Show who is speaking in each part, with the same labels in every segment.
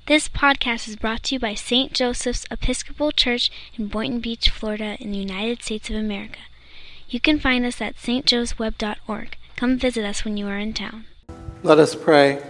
Speaker 1: This podcast is brought to you by St. Joseph's Episcopal Church in Boynton Beach, Florida, in the United States of America. You can find us at stjosephweb.org. Come visit us when you are in town.
Speaker 2: Let us pray.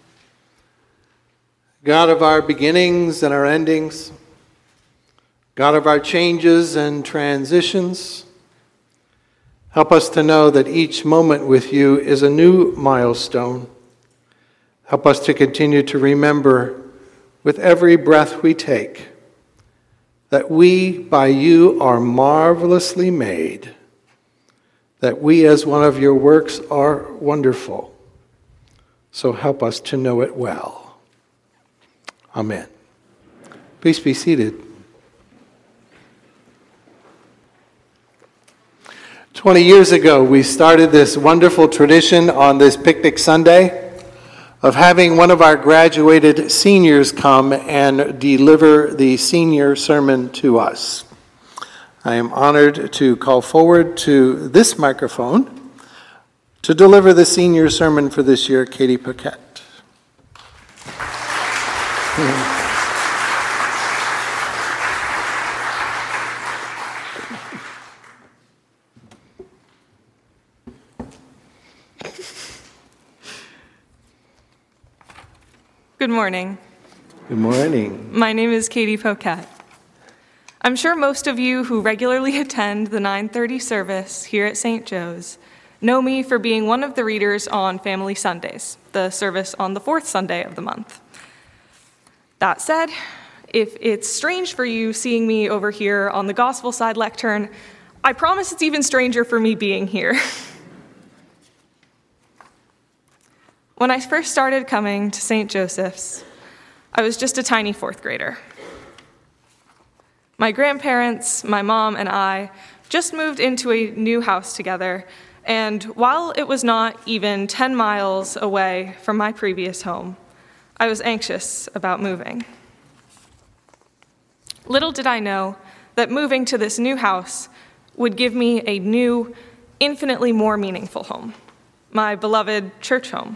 Speaker 2: God of our beginnings and our endings, God of our changes and transitions, help us to know that each moment with you is a new milestone. Help us to continue to remember with every breath we take that we by you are marvelously made, that we as one of your works are wonderful. So help us to know it well. Amen. Please be seated. 20 years ago, we started this wonderful tradition on this picnic Sunday of having one of our graduated seniors come and deliver the senior sermon to us. I am honored to call forward to this microphone to deliver the senior sermon for this year, Katie Paquette.
Speaker 3: Good morning.
Speaker 2: Good morning.
Speaker 3: My name is Katie Paquette. I'm sure most of you who regularly attend the 9:30 service here at St. Joe's know me for being one of the readers on Family Sundays, the service on the fourth Sunday of the month. That said, if it's strange for you seeing me over here on the gospel side lectern, I promise it's even stranger for me being here. When I first started coming to St. Joseph's, I was just a tiny fourth grader. My grandparents, my mom, and I just moved into a new house together, and while it was not even 10 miles away from my previous home, I was anxious about moving. Little did I know that moving to this new house would give me a new, infinitely more meaningful home, my beloved church home.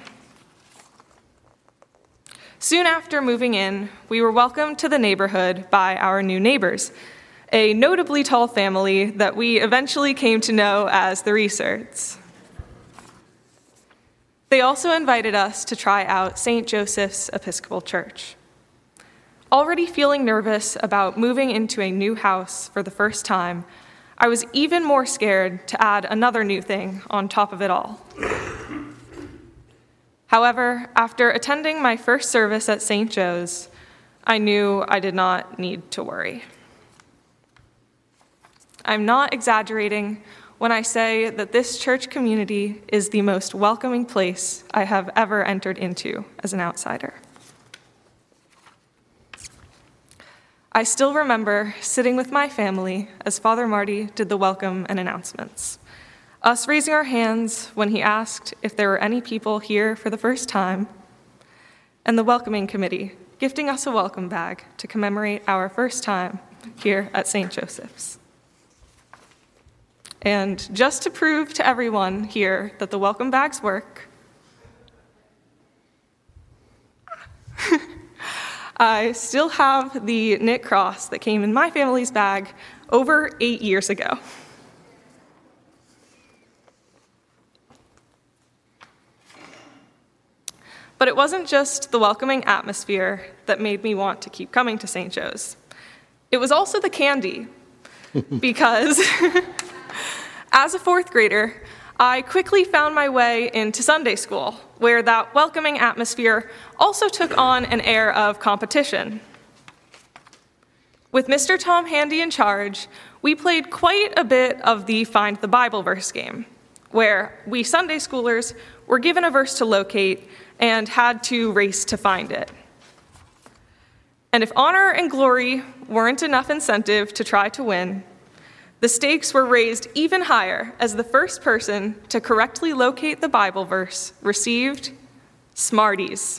Speaker 3: Soon after moving in, we were welcomed to the neighborhood by our new neighbors, a notably tall family that we eventually came to know as the Reeserts. They also invited us to try out St. Joseph's Episcopal Church. Already feeling nervous about moving into a new house for the first time, I was even more scared to add another new thing on top of it all. However, after attending my first service at St. Joe's, I knew I did not need to worry. I'm not exaggerating when I say that this church community is the most welcoming place I have ever entered into as an outsider. I still remember sitting with my family as Father Marty did the welcome and announcements. Us raising our hands when he asked if there were any people here for the first time, and the welcoming committee gifting us a welcome bag to commemorate our first time here at St. Joseph's. And just to prove to everyone here that the welcome bags work, I still have the knit cross that came in my family's bag over 8 years ago. But it wasn't just the welcoming atmosphere that made me want to keep coming to St. Joe's. It was also the candy, because as a fourth grader, I quickly found my way into Sunday school, where that welcoming atmosphere also took on an air of competition. With Mr. Tom Handy in charge, we played quite a bit of the Find the Bible verse game, where we Sunday schoolers were given a verse to locate and had to race to find it. And if honor and glory weren't enough incentive to try to win, the stakes were raised even higher as the first person to correctly locate the Bible verse received Smarties.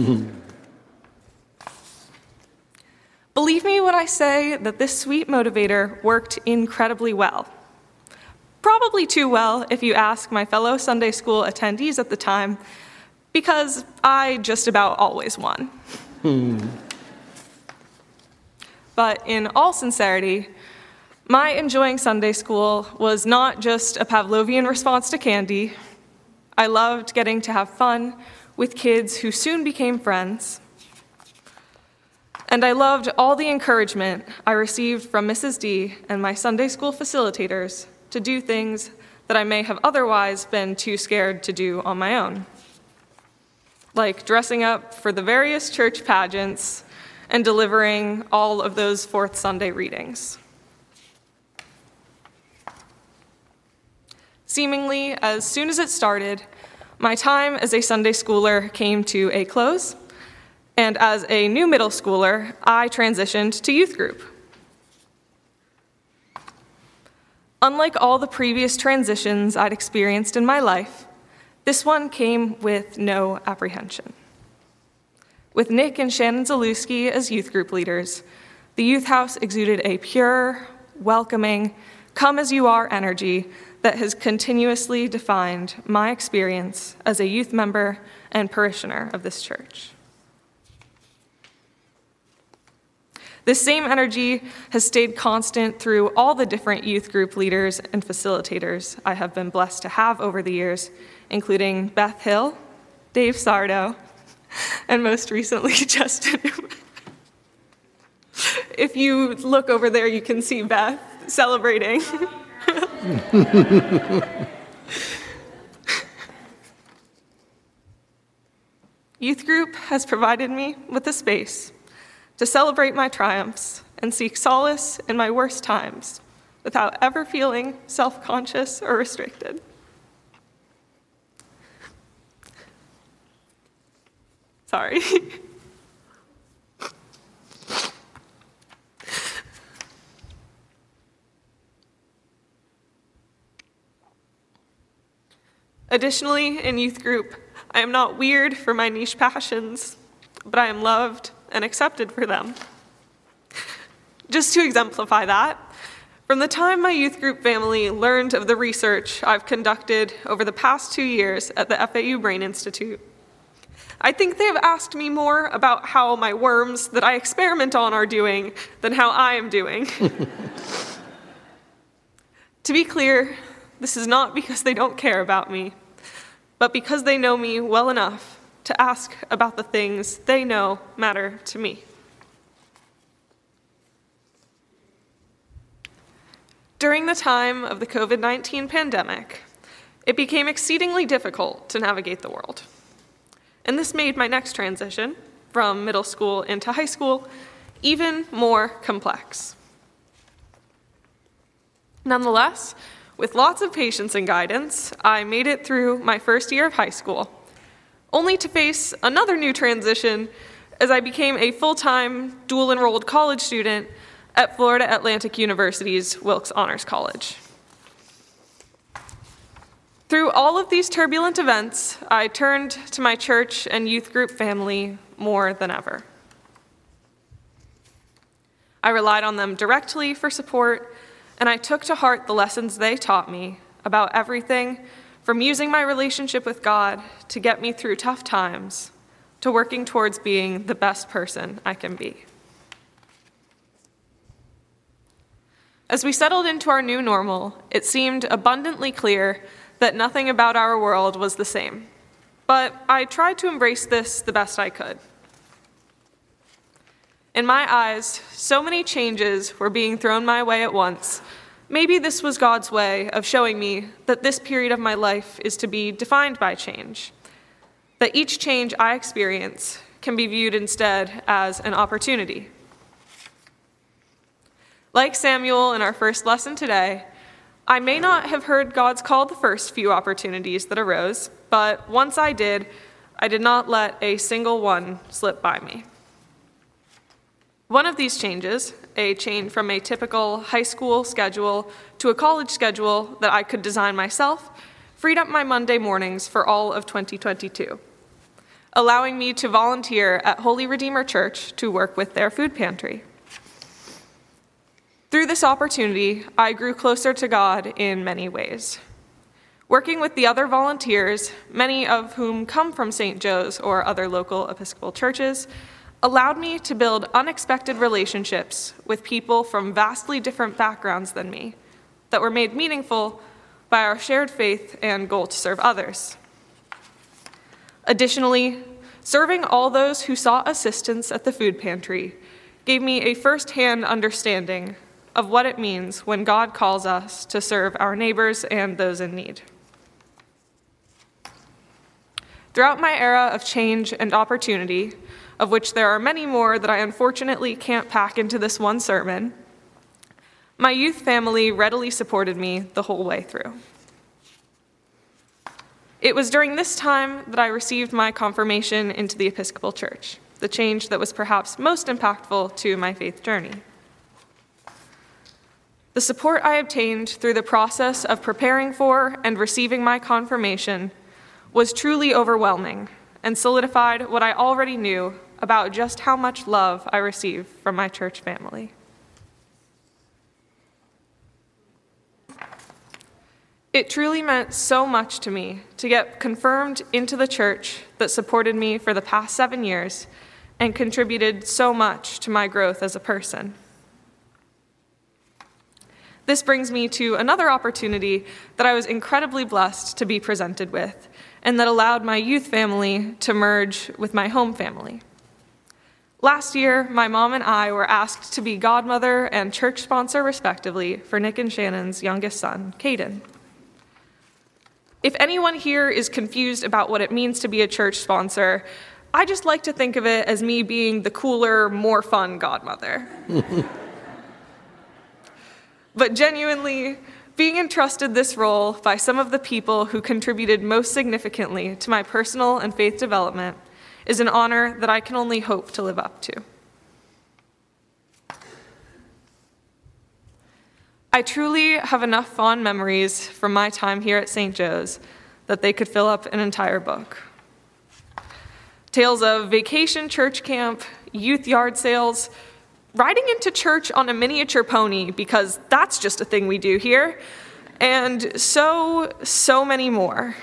Speaker 3: Believe me when I say that this sweet motivator worked incredibly well. Probably too well if you ask my fellow Sunday school attendees at the time, because I just about always won. But in all sincerity, my enjoying Sunday school was not just a Pavlovian response to candy. I loved getting to have fun with kids who soon became friends. And I loved all the encouragement I received from Mrs. D and my Sunday school facilitators to do things that I may have otherwise been too scared to do on my own, like dressing up for the various church pageants and delivering all of those fourth Sunday readings. Seemingly, as soon as it started, my time as a Sunday schooler came to a close, and as a new middle schooler, I transitioned to youth group. Unlike all the previous transitions I'd experienced in my life, this one came with no apprehension. With Nick and Shannon Zalewski as youth group leaders, the youth house exuded a pure, welcoming, come-as-you-are energy that has continuously defined my experience as a youth member and parishioner of this church. This same energy has stayed constant through all the different youth group leaders and facilitators I have been blessed to have over the years, including Beth Hill, Dave Sardo, and most recently, Justin. If you look over there, you can see Beth celebrating. Youth group has provided me with a space to celebrate my triumphs and seek solace in my worst times without ever feeling self-conscious or restricted. Sorry. Additionally, in youth group, I am not weird for my niche passions, but I am loved and accepted for them. Just to exemplify that, from the time my youth group family learned of the research I've conducted over the past 2 years at the FAU Brain Institute, I think they have asked me more about how my worms that I experiment on are doing than how I am doing. To be clear, this is not because they don't care about me, but because they know me well enough to ask about the things they know matter to me. During the time of the COVID-19 pandemic, it became exceedingly difficult to navigate the world. And this made my next transition from middle school into high school even more complex. Nonetheless, with lots of patience and guidance, I made it through my first year of high school, only to face another new transition as I became a full-time, dual-enrolled college student at Florida Atlantic University's Wilkes Honors College. Through all of these turbulent events, I turned to my church and youth group family more than ever. I relied on them directly for support, and I took to heart the lessons they taught me about everything from using my relationship with God to get me through tough times, to working towards being the best person I can be. As we settled into our new normal, it seemed abundantly clear that nothing about our world was the same. But I tried to embrace this the best I could. In my eyes, so many changes were being thrown my way at once. Maybe this was God's way of showing me that this period of my life is to be defined by change, that each change I experience can be viewed instead as an opportunity. Like Samuel in our first lesson today, I may not have heard God's call the first few opportunities that arose, but once I did not let a single one slip by me. One of these changes, a change from a typical high school schedule to a college schedule that I could design myself, freed up my Monday mornings for all of 2022, allowing me to volunteer at Holy Redeemer Church to work with their food pantry. Through this opportunity, I grew closer to God in many ways. Working with the other volunteers, many of whom come from St. Joe's or other local Episcopal churches, allowed me to build unexpected relationships with people from vastly different backgrounds than me that were made meaningful by our shared faith and goal to serve others. Additionally, serving all those who sought assistance at the food pantry gave me a first-hand understanding of what it means when God calls us to serve our neighbors and those in need. Throughout my era of change and opportunity, of which there are many more that I unfortunately can't pack into this one sermon, my youth family readily supported me the whole way through. It was during this time that I received my confirmation into the Episcopal Church, the change that was perhaps most impactful to my faith journey. The support I obtained through the process of preparing for and receiving my confirmation was truly overwhelming and solidified what I already knew about just how much love I received from my church family. It truly meant so much to me to get confirmed into the church that supported me for the past 7 years and contributed so much to my growth as a person. This brings me to another opportunity that I was incredibly blessed to be presented with, and that allowed my youth family to merge with my home family. Last year, my mom and I were asked to be godmother and church sponsor, respectively, for Nick and Shannon's youngest son, Caden. If anyone here is confused about what it means to be a church sponsor, I just like to think of it as me being the cooler, more fun godmother. But genuinely, being entrusted this role by some of the people who contributed most significantly to my personal and faith development is an honor that I can only hope to live up to. I truly have enough fond memories from my time here at St. Joe's that they could fill up an entire book. Tales of vacation church camp, youth yard sales, riding into church on a miniature pony, because that's just a thing we do here, and so many more.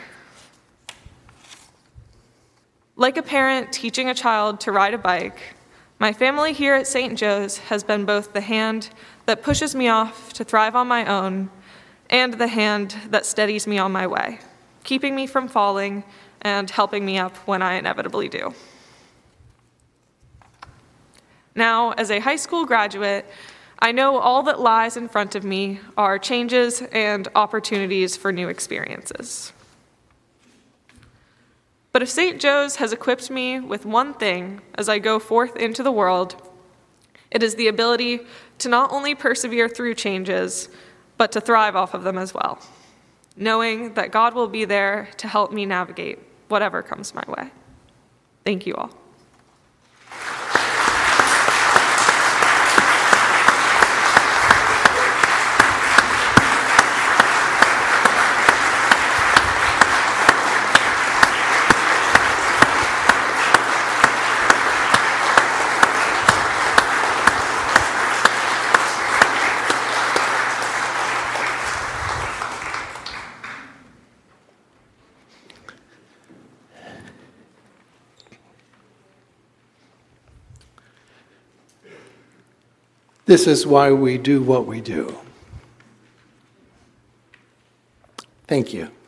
Speaker 3: Like a parent teaching a child to ride a bike, my family here at St. Joe's has been both the hand that pushes me off to thrive on my own and the hand that steadies me on my way, keeping me from falling and helping me up when I inevitably do. Now, as a high school graduate, I know all that lies in front of me are changes and opportunities for new experiences. But if St. Joe's has equipped me with one thing as I go forth into the world, it is the ability to not only persevere through changes, but to thrive off of them as well, knowing that God will be there to help me navigate whatever comes my way. Thank you all.
Speaker 2: This is why we do what we do. Thank you.